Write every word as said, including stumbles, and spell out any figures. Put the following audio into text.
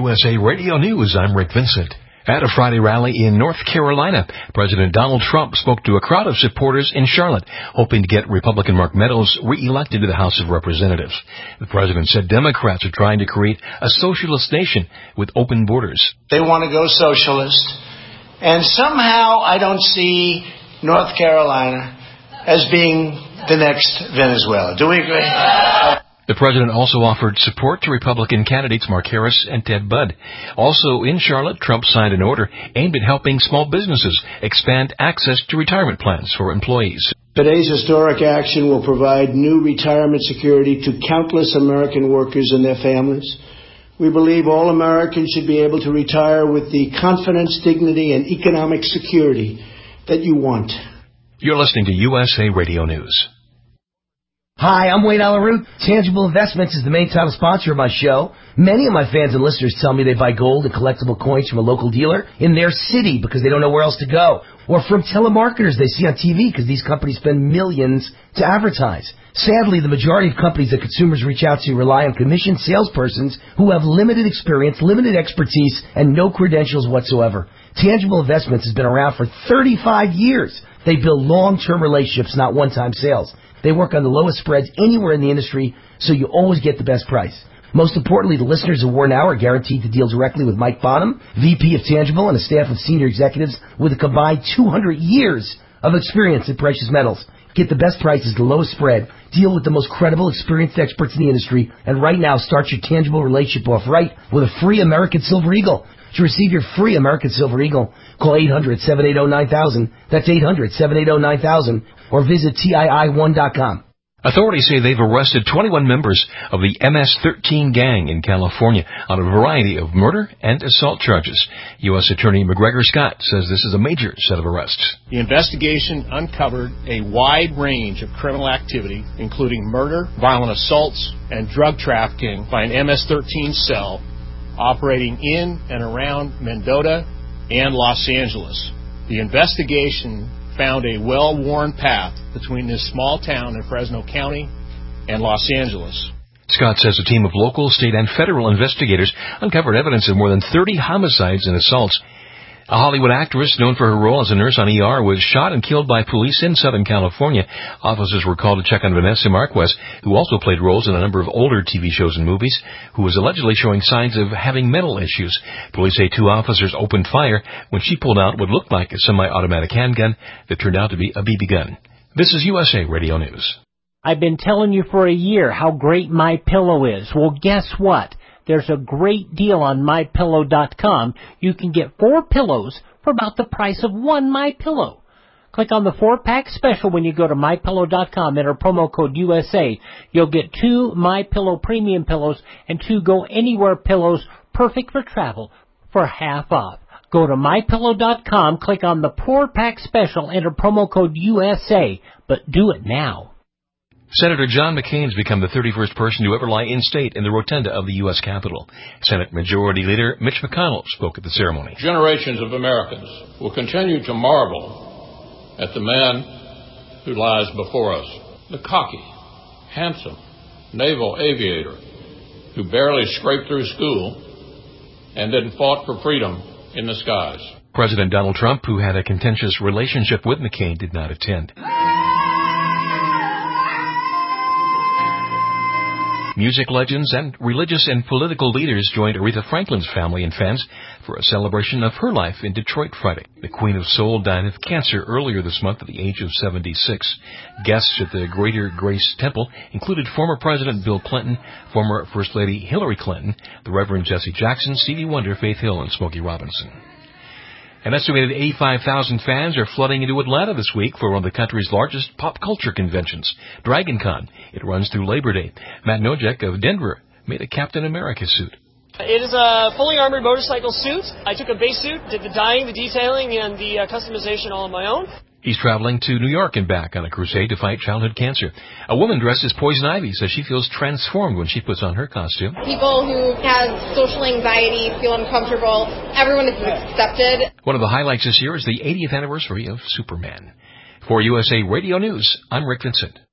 U S A Radio News, I'm Rick Vincent. At a Friday rally in North Carolina, President Donald Trump spoke to a crowd of supporters in Charlotte, hoping to get Republican Mark Meadows reelected to the House of Representatives. The president said Democrats are trying to create a socialist nation with open borders. They want to go socialist, and somehow I don't see North Carolina as being the next Venezuela. Do we agree? The president also offered support to Republican candidates Mark Harris and Ted Budd. Also in Charlotte, Trump signed an order aimed at helping small businesses expand access to retirement plans for employees. Today's historic action will provide new retirement security to countless American workers and their families. We believe all Americans should be able to retire with the confidence, dignity, and economic security that you want. You're listening to U S A Radio News. Hi, I'm Wayne Alaroot. Tangible Investments is the main title sponsor of my show. Many of my fans and listeners tell me they buy gold and collectible coins from a local dealer in their city because they don't know where else to go. Or from telemarketers they see on T V because these companies spend millions to advertise. Sadly, the majority of companies that consumers reach out to rely on commissioned salespersons who have limited experience, limited expertise, and no credentials whatsoever. Tangible Investments has been around for thirty-five years. They build long-term relationships, not one-time sales. They work on the lowest spreads anywhere in the industry, so you always get the best price. Most importantly, the listeners of War Now are guaranteed to deal directly with Mike Bonham, V P of Tangible, and a staff of senior executives with a combined two hundred years of experience in precious metals. Get the best prices, the lowest spread, deal with the most credible, experienced experts in the industry, and right now start your Tangible relationship off right with a free American Silver Eagle. To receive your free American Silver Eagle, call eight hundred, seven eight zero, nine thousand. That's eight hundred, seven eight zero, nine thousand. Or visit T I I one dot com. Authorities say they've arrested twenty-one members of the M S thirteen gang in California on a variety of murder and assault charges. U S Attorney McGregor Scott says this is a major set of arrests. The investigation uncovered a wide range of criminal activity, including murder, violent assaults, and drug trafficking by an M S thirteen cell operating in and around Mendota and Los Angeles. The investigation found a well-worn path between this small town in Fresno County and Los Angeles. Scott says a team of local, state, and federal investigators uncovered evidence of more than thirty homicides and assaults. A Hollywood actress known for her role as a nurse on E R was shot and killed by police in Southern California. Officers were called to check on Vanessa Marquez, who also played roles in a number of older T V shows and movies, who was allegedly showing signs of having mental issues. Police say two officers opened fire when she pulled out what looked like a semi-automatic handgun that turned out to be a B B gun. This is U S A Radio News. I've been telling you for a year how great MyPillow is. Well, guess what? There's a great deal on My Pillow dot com. You can get four pillows for about the price of one MyPillow. Click on the four-pack special when you go to My Pillow dot com. Enter promo code U S A. You'll get two MyPillow premium pillows and two Go Anywhere pillows, perfect for travel, for half off. Go to My Pillow dot com, click on the four-pack special, enter promo code U S A, but do it now. Senator John McCain's become the thirty-first person to ever lie in state in the rotunda of the U S Capitol. Senate Majority Leader Mitch McConnell spoke at the ceremony. Generations of Americans will continue to marvel at the man who lies before us, the cocky, handsome naval aviator who barely scraped through school and then fought for freedom in the skies. President Donald Trump, who had a contentious relationship with McCain, did not attend. Music legends and religious and political leaders joined Aretha Franklin's family and fans for a celebration of her life in Detroit Friday. The Queen of Soul died of cancer earlier this month at the age of seventy-six. Guests at the Greater Grace Temple included former President Bill Clinton, former First Lady Hillary Clinton, the Reverend Jesse Jackson, Stevie Wonder, Faith Hill, and Smokey Robinson. An estimated eighty-five thousand fans are flooding into Atlanta this week for one of the country's largest pop culture conventions, DragonCon. It runs through Labor Day. Matt Nojek of Denver made a Captain America suit. It is a fully armored motorcycle suit. I took a base suit, did the dyeing, the detailing, and the uh, customization all on my own. He's traveling to New York and back on a crusade to fight childhood cancer. A woman dressed as Poison Ivy says she feels transformed when she puts on her costume. People who have social anxiety feel uncomfortable. Everyone is accepted. One of the highlights this year is the eightieth anniversary of Superman. For U S A Radio News, I'm Rick Vincent.